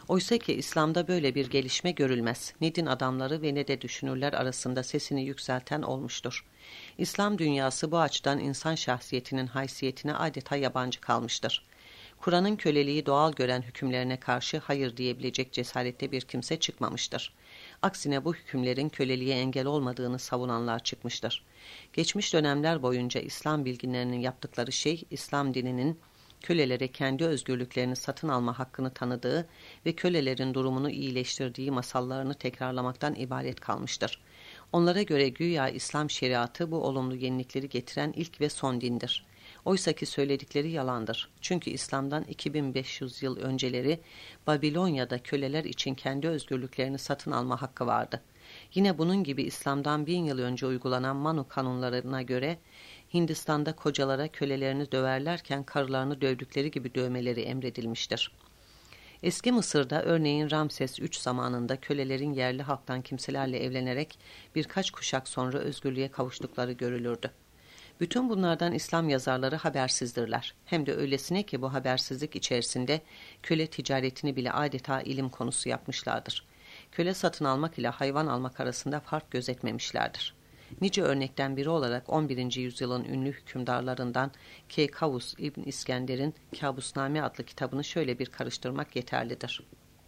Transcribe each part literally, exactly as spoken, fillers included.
Oysa ki İslam'da böyle bir gelişme görülmez. Ne din adamları ve ne de düşünürler arasında sesini yükselten olmuştur. İslam dünyası bu açıdan insan şahsiyetinin haysiyetine adeta yabancı kalmıştır. Kur'an'ın köleliği doğal gören hükümlerine karşı hayır diyebilecek cesarette bir kimse çıkmamıştır. Aksine bu hükümlerin köleliğe engel olmadığını savunanlar çıkmıştır. Geçmiş dönemler boyunca İslam bilginlerinin yaptıkları şey, İslam dininin kölelere kendi özgürlüklerini satın alma hakkını tanıdığı ve kölelerin durumunu iyileştirdiği masallarını tekrarlamaktan ibaret kalmıştır. Onlara göre güya İslam şeriatı bu olumlu yenilikleri getiren ilk ve son dindir. Oysaki söyledikleri yalandır. Çünkü İslam'dan iki bin beş yüz yıl önceleri Babilonya'da köleler için kendi özgürlüklerini satın alma hakkı vardı. Yine bunun gibi İslam'dan bin yıl önce uygulanan Manu kanunlarına göre Hindistan'da kocalara kölelerini döverlerken karılarını dövdükleri gibi dövmeleri emredilmiştir. Eski Mısır'da örneğin Ramses üç zamanında kölelerin yerli halktan kimselerle evlenerek birkaç kuşak sonra özgürlüğe kavuştukları görülürdü. Bütün bunlardan İslam yazarları habersizdirler. Hem de öylesine ki bu habersizlik içerisinde köle ticaretini bile adeta ilim konusu yapmışlardır. Köle satın almak ile hayvan almak arasında fark gözetmemişlerdir. Nice örnekten biri olarak on birinci yüzyılın ünlü hükümdarlarından Keykavus İbn İskender'in Kabusname adlı kitabını şöyle bir karıştırmak yeterlidir.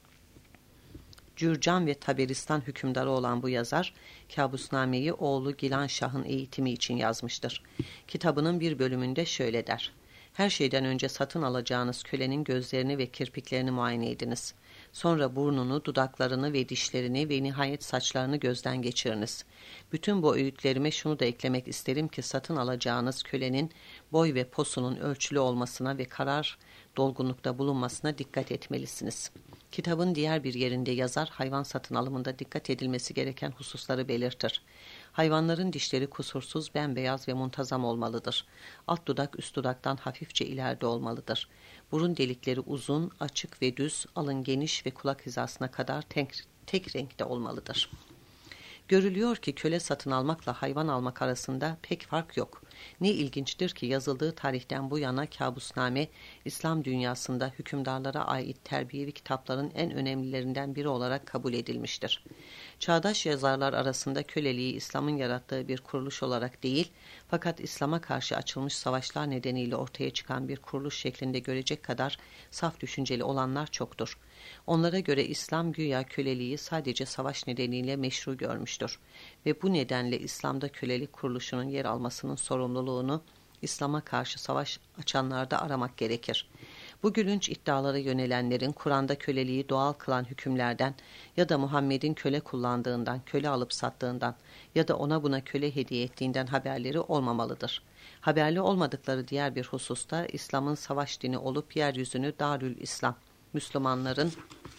Cürcan ve Taberistan hükümdarı olan bu yazar, Kabusname'yi oğlu Gilan Şah'ın eğitimi için yazmıştır. Kitabının bir bölümünde şöyle der: Her şeyden önce satın alacağınız kölenin gözlerini ve kirpiklerini muayene ediniz. Sonra burnunu, dudaklarını ve dişlerini ve nihayet saçlarını gözden geçiriniz. Bütün bu öğütlerime şunu da eklemek isterim ki satın alacağınız kölenin boy ve posunun ölçülü olmasına ve karar dolgunlukta bulunmasına dikkat etmelisiniz. Kitabın diğer bir yerinde yazar hayvan satın alımında dikkat edilmesi gereken hususları belirtir. Hayvanların dişleri kusursuz, bembeyaz ve muntazam olmalıdır. Alt dudak üst dudaktan hafifçe ileride olmalıdır. Burun delikleri uzun, açık ve düz, alın geniş ve kulak hizasına kadar tek, tek renkte olmalıdır. Görülüyor ki köle satın almakla hayvan almak arasında pek fark yok. Ne ilginçtir ki yazıldığı tarihten bu yana Kabusname, İslam dünyasında hükümdarlara ait terbiyevi kitapların en önemlilerinden biri olarak kabul edilmiştir. Çağdaş yazarlar arasında köleliği İslam'ın yarattığı bir kuruluş olarak değil, fakat İslam'a karşı açılmış savaşlar nedeniyle ortaya çıkan bir kuruluş şeklinde görecek kadar saf düşünceli olanlar çoktur. Onlara göre İslam güya köleliği sadece savaş nedeniyle meşru görmüştür ve bu nedenle İslam'da kölelik kuruluşunun yer almasının sorumluluğunu İslam'a karşı savaş açanlarda aramak gerekir. Bu gülünç iddialara yönelenlerin Kur'an'da köleliği doğal kılan hükümlerden ya da Muhammed'in köle kullandığından, köle alıp sattığından ya da ona buna köle hediye ettiğinden haberleri olmamalıdır. Haberli olmadıkları diğer bir hususta İslam'ın savaş dini olup yeryüzünü Darül İslam, Müslümanların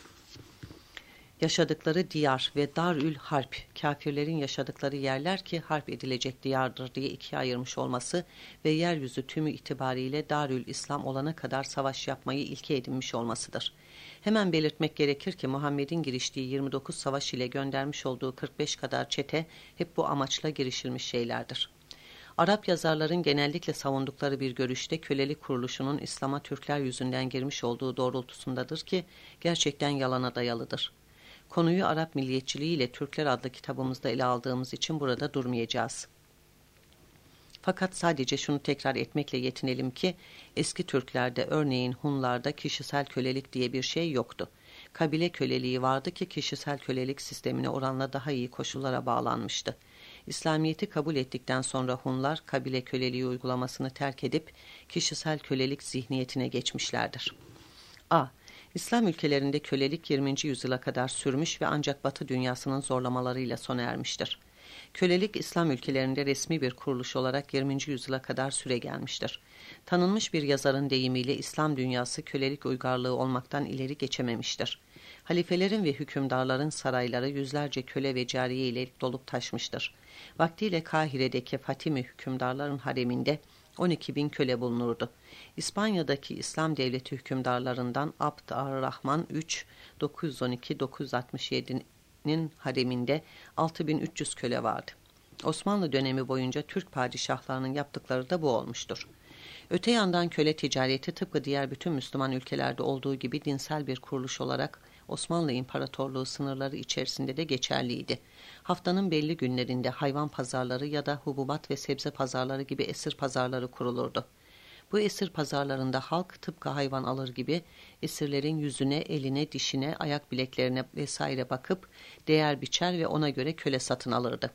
yaşadıkları diyar ve Darül Harp, kafirlerin yaşadıkları yerler ki harp edilecek diyardır diye ikiye ayırmış olması ve yeryüzü tümü itibariyle Darül İslam olana kadar savaş yapmayı ilke edinmiş olmasıdır. Hemen belirtmek gerekir ki Muhammed'in giriştiği yirmi dokuz savaş ile göndermiş olduğu kırk beş kadar çete hep bu amaçla girişilmiş şeylerdir. Arap yazarların genellikle savundukları bir görüşte kölelik kuruluşunun İslam'a Türkler yüzünden girmiş olduğu doğrultusundadır ki gerçekten yalana dayalıdır. Konuyu Arap milliyetçiliği ile Türkler adlı kitabımızda ele aldığımız için burada durmayacağız. Fakat sadece şunu tekrar etmekle yetinelim ki eski Türklerde örneğin Hunlarda kişisel kölelik diye bir şey yoktu. Kabile köleliği vardı ki kişisel kölelik sistemine oranla daha iyi koşullara bağlanmıştı. İslamiyet'i kabul ettikten sonra Hunlar kabile köleliği uygulamasını terk edip kişisel kölelik zihniyetine geçmişlerdir. A. İslam ülkelerinde kölelik yirminci yüzyıla kadar sürmüş ve ancak Batı dünyasının zorlamalarıyla sona ermiştir. Kölelik İslam ülkelerinde resmi bir kuruluş olarak yirminci yüzyıla kadar süre gelmiştir. Tanınmış bir yazarın deyimiyle İslam dünyası kölelik uygarlığı olmaktan ileri geçememiştir. Halifelerin ve hükümdarların sarayları yüzlerce köle ve cariye ile dolup taşmıştır. Vaktiyle Kahire'deki Fatimi hükümdarların hareminde on iki bin köle bulunurdu. İspanya'daki İslam devleti hükümdarlarından Abd ar-Rahman üç dokuz yüz on iki dokuz yüz altmış yedi'nin hareminde altı bin üç yüz köle vardı. Osmanlı dönemi boyunca Türk padişahlarının yaptıkları da bu olmuştur. Öte yandan köle ticareti tıpkı diğer bütün Müslüman ülkelerde olduğu gibi dinsel bir kuruluş olarak Osmanlı İmparatorluğu sınırları içerisinde de geçerliydi. Haftanın belli günlerinde hayvan pazarları ya da hububat ve sebze pazarları gibi esir pazarları kurulurdu. Bu esir pazarlarında halk tıpkı hayvan alır gibi esirlerin yüzüne, eline, dişine, ayak bileklerine vesaire bakıp değer biçer ve ona göre köle satın alırdı.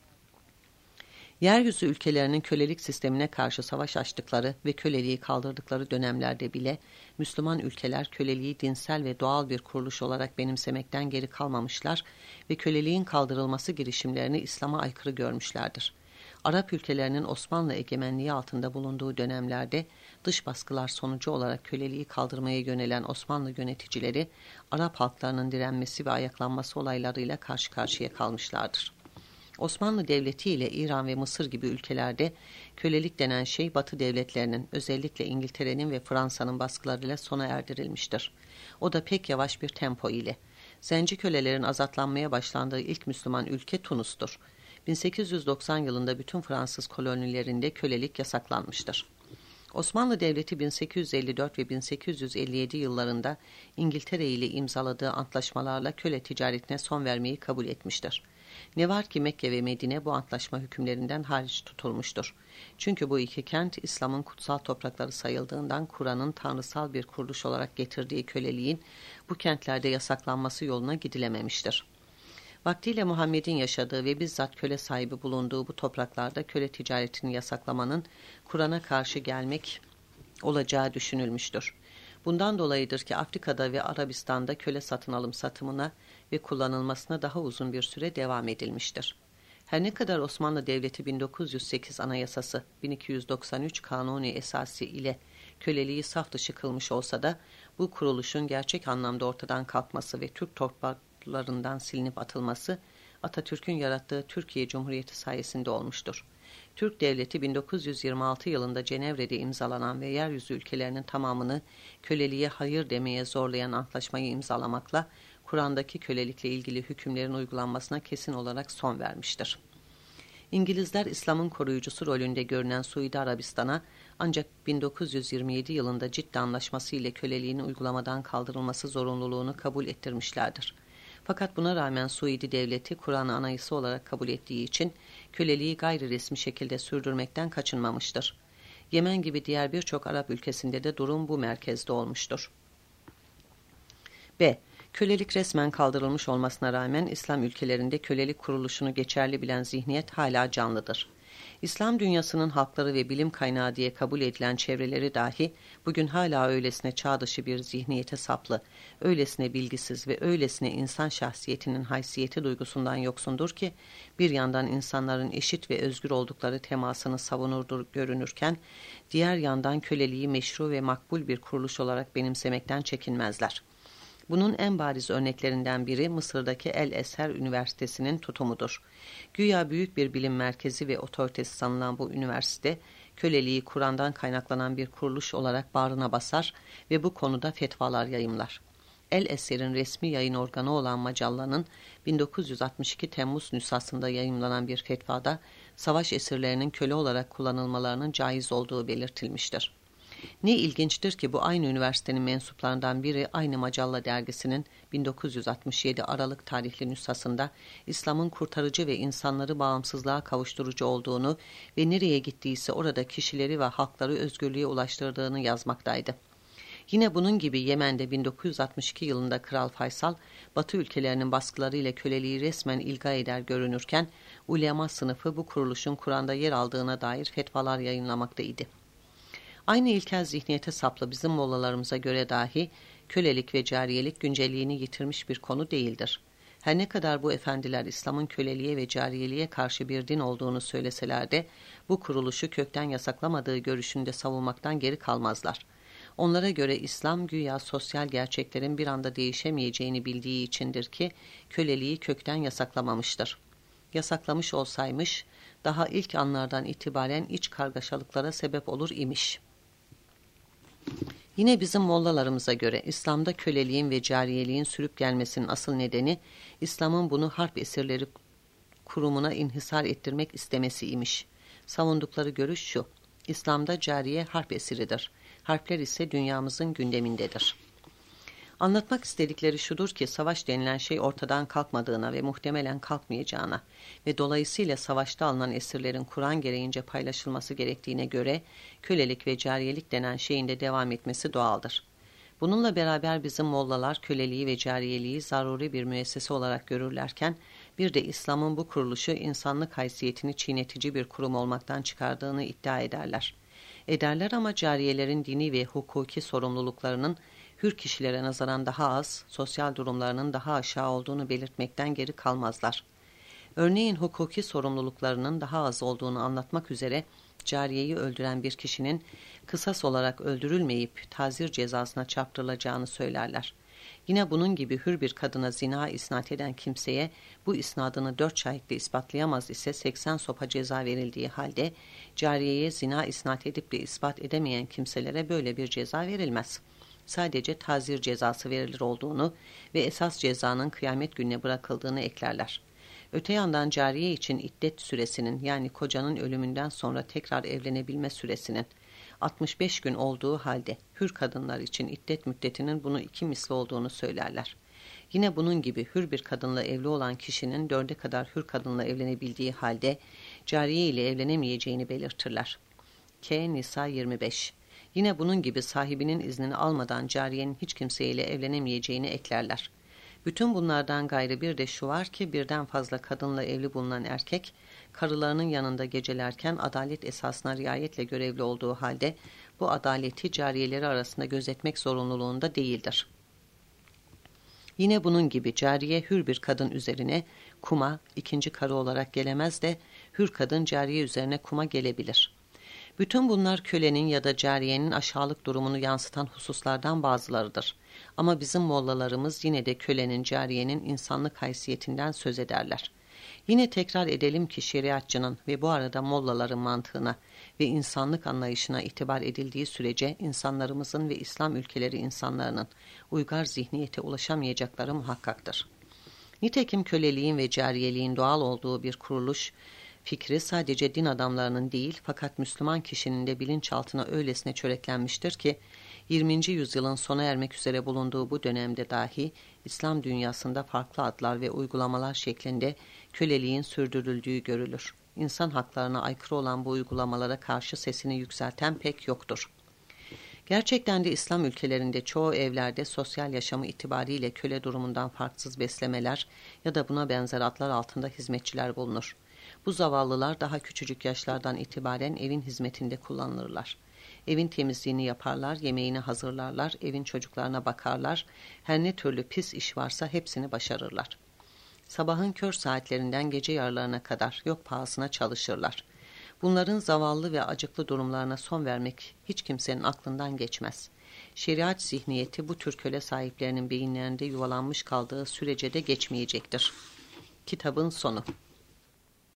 Yeryüzü ülkelerinin kölelik sistemine karşı savaş açtıkları ve köleliği kaldırdıkları dönemlerde bile Müslüman ülkeler köleliği dinsel ve doğal bir kuruluş olarak benimsemekten geri kalmamışlar ve köleliğin kaldırılması girişimlerini İslam'a aykırı görmüşlerdir. Arap ülkelerinin Osmanlı egemenliği altında bulunduğu dönemlerde dış baskılar sonucu olarak köleliği kaldırmaya yönelen Osmanlı yöneticileri Arap halklarının direnmesi ve ayaklanması olaylarıyla karşı karşıya kalmışlardır. Osmanlı Devleti ile İran ve Mısır gibi ülkelerde kölelik denen şey Batı devletlerinin, özellikle İngiltere'nin ve Fransa'nın baskılarıyla sona erdirilmiştir. O da pek yavaş bir tempo ile. Zenci kölelerin azatlanmaya başlandığı ilk Müslüman ülke Tunus'tur. bin sekiz yüz doksan yılında bütün Fransız kolonilerinde kölelik yasaklanmıştır. Osmanlı Devleti bin sekiz yüz elli dört ve bin sekiz yüz elli yedi yıllarında İngiltere ile imzaladığı antlaşmalarla köle ticaretine son vermeyi kabul etmiştir. Ne var ki Mekke ve Medine bu antlaşma hükümlerinden hariç tutulmuştur. Çünkü bu iki kent İslam'ın kutsal toprakları sayıldığından Kur'an'ın tanrısal bir kuruluş olarak getirdiği köleliğin bu kentlerde yasaklanması yoluna gidilememiştir. Vaktiyle Muhammed'in yaşadığı ve bizzat köle sahibi bulunduğu bu topraklarda köle ticaretini yasaklamanın Kur'an'a karşı gelmek olacağı düşünülmüştür. Bundan dolayıdır ki Afrika'da ve Arabistan'da köle satın alım satımına ve kullanılmasına daha uzun bir süre devam edilmiştir. Her ne kadar Osmanlı Devleti bin dokuz yüz sekiz Anayasası bin iki yüz doksan üç Kanuni Esası ile köleliği saf dışı kılmış olsa da bu kuruluşun gerçek anlamda ortadan kalkması ve Türk topraklarından silinip atılması Atatürk'ün yarattığı Türkiye Cumhuriyeti sayesinde olmuştur. Türk Devleti bin dokuz yüz yirmi altı yılında Cenevre'de imzalanan ve yeryüzü ülkelerinin tamamını köleliğe hayır demeye zorlayan antlaşmayı imzalamakla Kur'an'daki kölelikle ilgili hükümlerin uygulanmasına kesin olarak son vermiştir. İngilizler İslam'ın koruyucusu rolünde görünen Suudi Arabistan'a ancak bin dokuz yüz yirmi yedi yılında Cidde Anlaşması ile köleliğin uygulamadan kaldırılması zorunluluğunu kabul ettirmişlerdir. Fakat buna rağmen Suudi Devleti Kur'an'ı anayasa olarak kabul ettiği için köleliği gayri resmi şekilde sürdürmekten kaçınmamıştır. Yemen gibi diğer birçok Arap ülkesinde de durum bu merkezde olmuştur. B. Kölelik resmen kaldırılmış olmasına rağmen İslam ülkelerinde kölelik kuruluşunu geçerli bilen zihniyet hala canlıdır. İslam dünyasının halkları ve bilim kaynağı diye kabul edilen çevreleri dahi bugün hala öylesine çağ dışı bir zihniyete saplı, öylesine bilgisiz ve öylesine insan şahsiyetinin haysiyeti duygusundan yoksundur ki bir yandan insanların eşit ve özgür oldukları temasını savunurdur görünürken diğer yandan köleliği meşru ve makbul bir kuruluş olarak benimsemekten çekinmezler. Bunun en bariz örneklerinden biri Mısır'daki El Ezher Üniversitesi'nin tutumudur. Güya büyük bir bilim merkezi ve otoritesi sanılan bu üniversite, köleliği Kur'an'dan kaynaklanan bir kuruluş olarak bağrına basar ve bu konuda fetvalar yayımlar. El Ezher'in resmi yayın organı olan Macalla'nın bin dokuz yüz altmış iki Temmuz nüshasında yayımlanan bir fetvada savaş esirlerinin köle olarak kullanılmalarının caiz olduğu belirtilmiştir. Ne ilginçtir ki bu aynı üniversitenin mensuplarından biri aynı Macalla dergisinin bin dokuz yüz altmış yedi Aralık tarihli nüshasında İslam'ın kurtarıcı ve insanları bağımsızlığa kavuşturucu olduğunu ve nereye gittiyse orada kişileri ve halkları özgürlüğe ulaştırdığını yazmaktaydı. Yine bunun gibi Yemen'de bin dokuz yüz altmış iki yılında Kral Faysal, Batı ülkelerinin baskılarıyla köleliği resmen ilga eder görünürken, ulema sınıfı bu kuruluşun Kur'an'da yer aldığına dair fetvalar yayınlamaktaydı. Aynı ilkel zihniyete saplı bizim mollalarımıza göre dahi kölelik ve cariyelik güncelliğini yitirmiş bir konu değildir. Her ne kadar bu efendiler İslam'ın köleliğe ve cariyeliğe karşı bir din olduğunu söyleseler de bu kuruluşu kökten yasaklamadığı görüşünde savunmaktan geri kalmazlar. Onlara göre İslam güya sosyal gerçeklerin bir anda değişemeyeceğini bildiği içindir ki köleliği kökten yasaklamamıştır. Yasaklamış olsaymış daha ilk anlardan itibaren iç kargaşalıklara sebep olur imiş. Yine bizim mollalarımıza göre İslam'da köleliğin ve cariyeliğin sürüp gelmesinin asıl nedeni İslam'ın bunu harp esirleri kurumuna inhisar ettirmek istemesi imiş. Savundukları görüş şu: İslam'da cariye harp esiridir. Harpler ise dünyamızın gündemindedir. Anlatmak istedikleri şudur ki savaş denilen şey ortadan kalkmadığına ve muhtemelen kalkmayacağına ve dolayısıyla savaşta alınan esirlerin Kur'an gereğince paylaşılması gerektiğine göre kölelik ve cariyelik denen şeyin de devam etmesi doğaldır. Bununla beraber bizim mollalar köleliği ve cariyeliği zaruri bir müessese olarak görürlerken bir de İslam'ın bu kuruluşu insanlık haysiyetini çiğnetici bir kurum olmaktan çıkardığını iddia ederler. Ederler ama cariyelerin dini ve hukuki sorumluluklarının hür kişilere nazaran daha az, sosyal durumlarının daha aşağı olduğunu belirtmekten geri kalmazlar. Örneğin hukuki sorumluluklarının daha az olduğunu anlatmak üzere cariyeyi öldüren bir kişinin kısas olarak öldürülmeyip tazir cezasına çarptırılacağını söylerler. Yine bunun gibi hür bir kadına zina isnat eden kimseye bu isnadını dört şahitle ispatlayamaz ise seksen sopa ceza verildiği halde cariyeye zina isnat edip de ispat edemeyen kimselere böyle bir ceza verilmez. Sadece tazir cezası verilir olduğunu ve esas cezanın kıyamet gününe bırakıldığını eklerler. Öte yandan cariye için iddet süresinin yani kocanın ölümünden sonra tekrar evlenebilme süresinin altmış beş gün olduğu halde hür kadınlar için iddet müddetinin bunu iki misli olduğunu söylerler. Yine bunun gibi hür bir kadınla evli olan kişinin dörde kadar hür kadınla evlenebildiği halde cariye ile evlenemeyeceğini belirtirler. K. Nisa yirmi beş. Yine bunun gibi sahibinin iznini almadan cariyenin hiç kimseyle evlenemeyeceğini eklerler. Bütün bunlardan gayrı bir de şu var ki birden fazla kadınla evli bulunan erkek, karılarının yanında gecelerken adalet esasına riayetle görevli olduğu halde bu adaleti cariyeleri arasında gözetmek zorunluluğunda değildir. Yine bunun gibi cariye hür bir kadın üzerine kuma ikinci karı olarak gelemez de hür kadın cariye üzerine kuma gelebilir. Bütün bunlar kölenin ya da cariyenin aşağılık durumunu yansıtan hususlardan bazılarıdır. Ama bizim mollalarımız yine de kölenin, cariyenin insanlık haysiyetinden söz ederler. Yine tekrar edelim ki şeriatçının ve bu arada mollaların mantığına ve insanlık anlayışına itibar edildiği sürece insanlarımızın ve İslam ülkeleri insanlarının uygar zihniyete ulaşamayacakları muhakkaktır. Nitekim köleliğin ve cariyeliğin doğal olduğu bir kuruluş fikri sadece din adamlarının değil fakat Müslüman kişinin de bilinçaltına öylesine çöreklenmiştir ki yirminci yüzyılın sona ermek üzere bulunduğu bu dönemde dahi İslam dünyasında farklı adlar ve uygulamalar şeklinde köleliğin sürdürüldüğü görülür. İnsan haklarına aykırı olan bu uygulamalara karşı sesini yükselten pek yoktur. Gerçekten de İslam ülkelerinde çoğu evlerde sosyal yaşamı itibariyle köle durumundan farksız beslemeler ya da buna benzer adlar altında hizmetçiler bulunur. Bu zavallılar daha küçücük yaşlardan itibaren evin hizmetinde kullanılırlar. Evin temizliğini yaparlar, yemeğini hazırlarlar, evin çocuklarına bakarlar, her ne türlü pis iş varsa hepsini başarırlar. Sabahın kör saatlerinden gece yarılarına kadar yok pahasına çalışırlar. Bunların zavallı ve acıklı durumlarına son vermek hiç kimsenin aklından geçmez. Şeriat zihniyeti bu tür köle sahiplerinin beyinlerinde yuvalanmış kaldığı sürece de geçmeyecektir. Kitabın sonu.